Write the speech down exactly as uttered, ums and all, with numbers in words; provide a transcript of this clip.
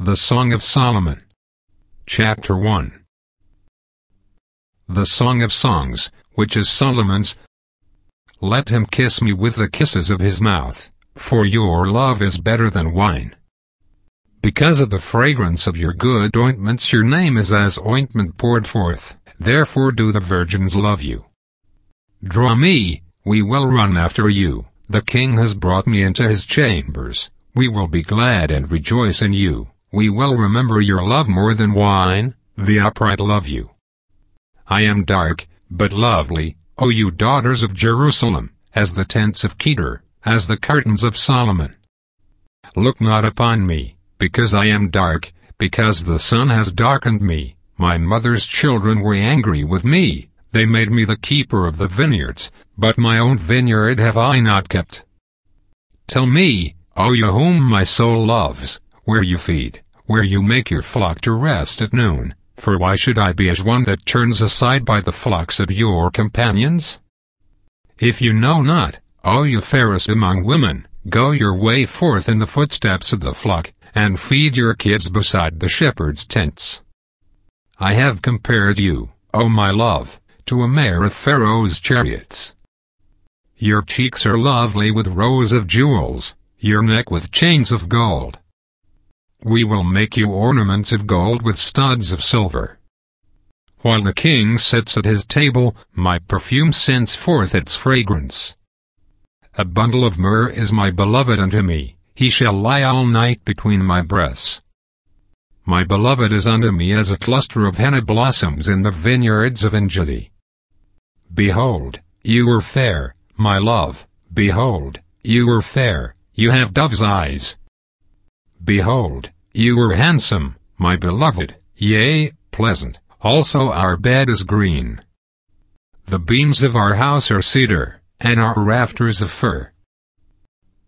The Song of Solomon. Chapter one. The Song of Songs, which is Solomon's. Let him kiss me with the kisses of his mouth, for your love is better than wine. Because of the fragrance of your good ointments your name is as ointment poured forth, therefore do the virgins love you. Draw me, we will run after you, the king has brought me into his chambers, we will be glad and rejoice in you. We will remember your love more than wine, the upright love you. I am dark, but lovely, O you daughters of Jerusalem, as the tents of Kedar, as the curtains of Solomon. Look not upon me, because I am dark, because the sun has darkened me. My mother's children were angry with me, they made me the keeper of the vineyards, but my own vineyard have I not kept. Tell me, O you whom my soul loves, where you feed, where you make your flock to rest at noon, for why should I be as one that turns aside by the flocks of your companions? If you know not, O you fairest among women, go your way forth in the footsteps of the flock, and feed your kids beside the shepherd's tents. I have compared you, O my love, to a mare of Pharaoh's chariots. Your cheeks are lovely with rows of jewels, your neck with chains of gold. We will make you ornaments of gold with studs of silver. While the king sits at his table, my perfume sends forth its fragrance. A bundle of myrrh is my beloved unto me, he shall lie all night between my breasts. My beloved is unto me as a cluster of henna blossoms in the vineyards of Engedi. Behold, you are fair, my love, behold, you are fair, you have dove's eyes. Behold, you are handsome, my beloved, yea, pleasant, also our bed is green. The beams of our house are cedar, and our rafters of fir.